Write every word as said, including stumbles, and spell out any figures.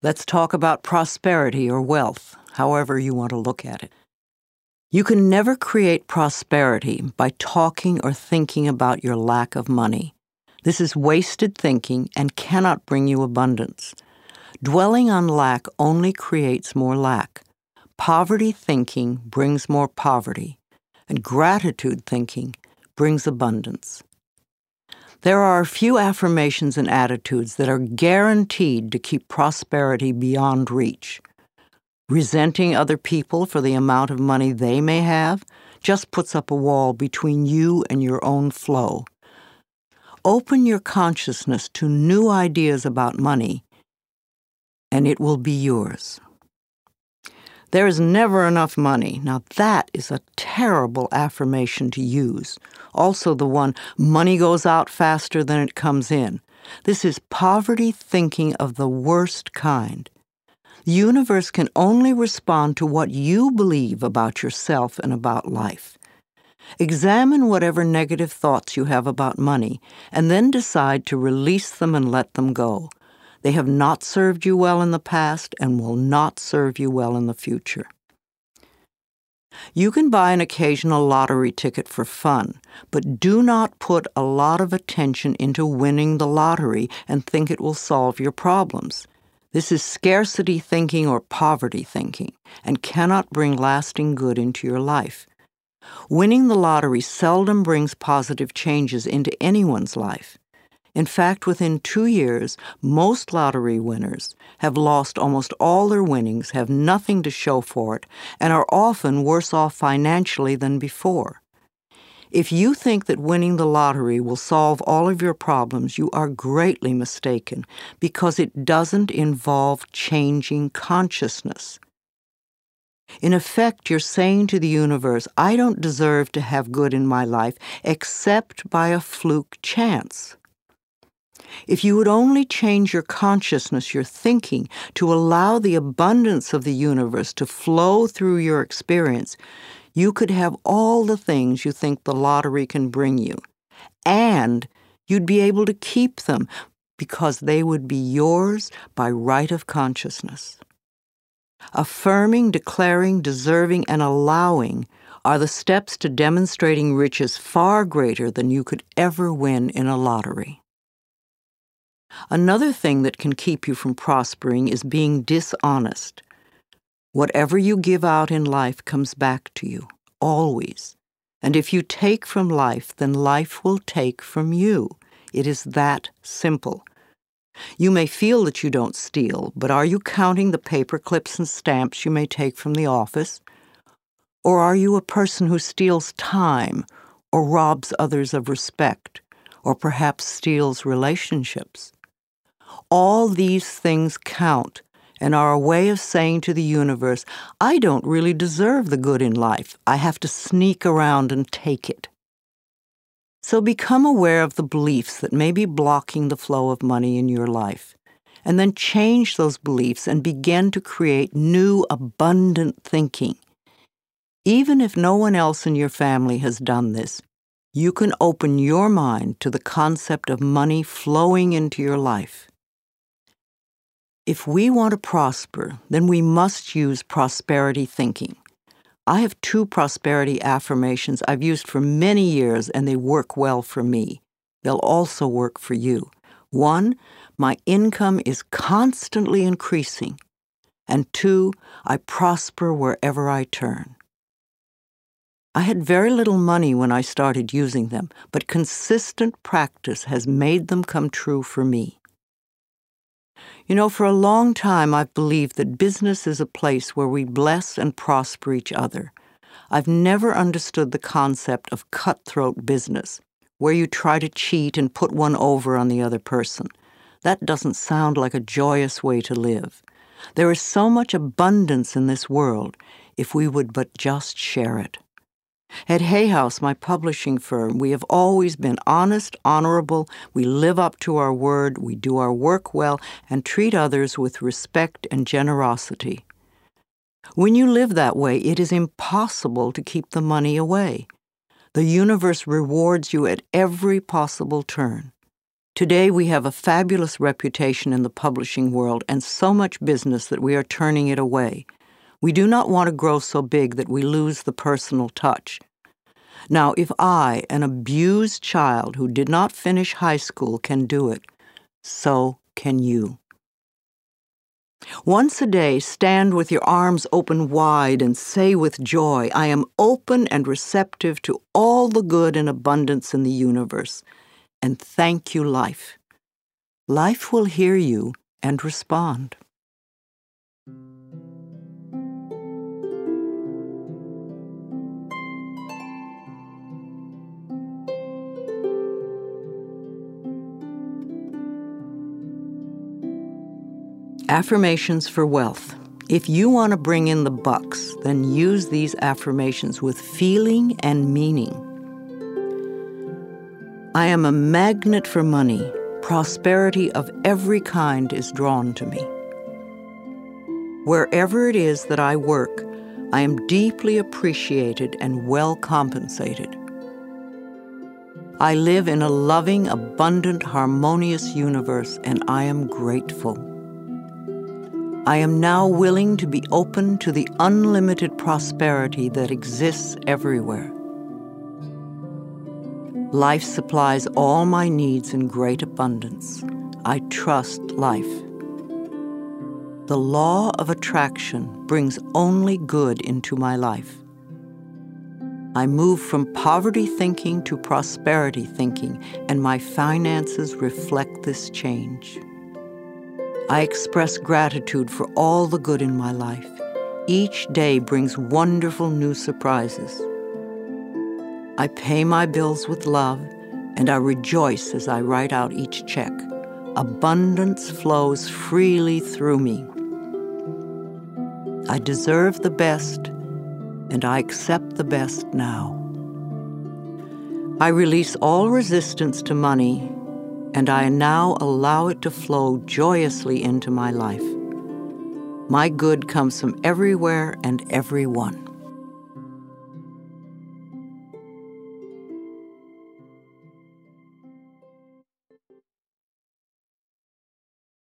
Let's talk about prosperity or wealth, however you want to look at it. You can never create prosperity by talking or thinking about your lack of money. This is wasted thinking and cannot bring you abundance. Dwelling on lack only creates more lack. Poverty thinking brings more poverty, and gratitude thinking brings abundance. There are a few affirmations and attitudes that are guaranteed to keep prosperity beyond reach. Resenting other people for the amount of money they may have just puts up a wall between you and your own flow. Open your consciousness to new ideas about money, and it will be yours. There is never enough money. Now that is a terrible affirmation to use. Also the one, money goes out faster than it comes in. This is poverty thinking of the worst kind. The universe can only respond to what you believe about yourself and about life. Examine whatever negative thoughts you have about money, and then decide to release them and let them go. They have not served you well in the past and will not serve you well in the future. You can buy an occasional lottery ticket for fun, but do not put a lot of attention into winning the lottery and think it will solve your problems. This is scarcity thinking or poverty thinking and cannot bring lasting good into your life. Winning the lottery seldom brings positive changes into anyone's life. In fact, within two years, most lottery winners have lost almost all their winnings, have nothing to show for it, and are often worse off financially than before. If you think that winning the lottery will solve all of your problems, you are greatly mistaken, because it doesn't involve changing consciousness. In effect, you're saying to the universe, I don't deserve to have good in my life except by a fluke chance. If you would only change your consciousness, your thinking, to allow the abundance of the universe to flow through your experience, you could have all the things you think the lottery can bring you. And you'd be able to keep them because they would be yours by right of consciousness. Affirming, declaring, deserving, and allowing are the steps to demonstrating riches far greater than you could ever win in a lottery. Another thing that can keep you from prospering is being dishonest. Whatever you give out in life comes back to you, always. And if you take from life, then life will take from you. It is that simple. You may feel that you don't steal, but are you counting the paper clips and stamps you may take from the office? Or are you a person who steals time, or robs others of respect, or perhaps steals relationships? All these things count and are a way of saying to the universe, I don't really deserve the good in life. I have to sneak around and take it. So become aware of the beliefs that may be blocking the flow of money in your life, and then change those beliefs and begin to create new, abundant thinking. Even if no one else in your family has done this, you can open your mind to the concept of money flowing into your life. If we want to prosper, then we must use prosperity thinking. I have two prosperity affirmations I've used for many years, and they work well for me. They'll also work for you. One, my income is constantly increasing. And two, I prosper wherever I turn. I had very little money when I started using them, but consistent practice has made them come true for me. You know, for a long time I've believed that business is a place where we bless and prosper each other. I've never understood the concept of cutthroat business, where you try to cheat and put one over on the other person. That doesn't sound like a joyous way to live. There is so much abundance in this world if we would but just share it. At Hay House, my publishing firm, we have always been honest, honorable, we live up to our word, we do our work well, and treat others with respect and generosity. When you live that way, it is impossible to keep the money away. The universe rewards you at every possible turn. Today we have a fabulous reputation in the publishing world and so much business that we are turning it away. We do not want to grow so big that we lose the personal touch. Now, if I, an abused child who did not finish high school, can do it, so can you. Once a day, stand with your arms open wide and say with joy, I am open and receptive to all the good and abundance in the universe, and thank you, life. Life will hear you and respond. Affirmations for wealth. If you want to bring in the bucks, then use these affirmations with feeling and meaning. I am a magnet for money. Prosperity of every kind is drawn to me. Wherever it is that I work, I am deeply appreciated and well compensated. I live in a loving, abundant, harmonious universe, and I am grateful. I am now willing to be open to the unlimited prosperity that exists everywhere. Life supplies all my needs in great abundance. I trust life. The law of attraction brings only good into my life. I move from poverty thinking to prosperity thinking, and my finances reflect this change. I express gratitude for all the good in my life. Each day brings wonderful new surprises. I pay my bills with love, and I rejoice as I write out each check. Abundance flows freely through me. I deserve the best, and I accept the best now. I release all resistance to money, and I now allow it to flow joyously into my life. My good comes from everywhere and everyone.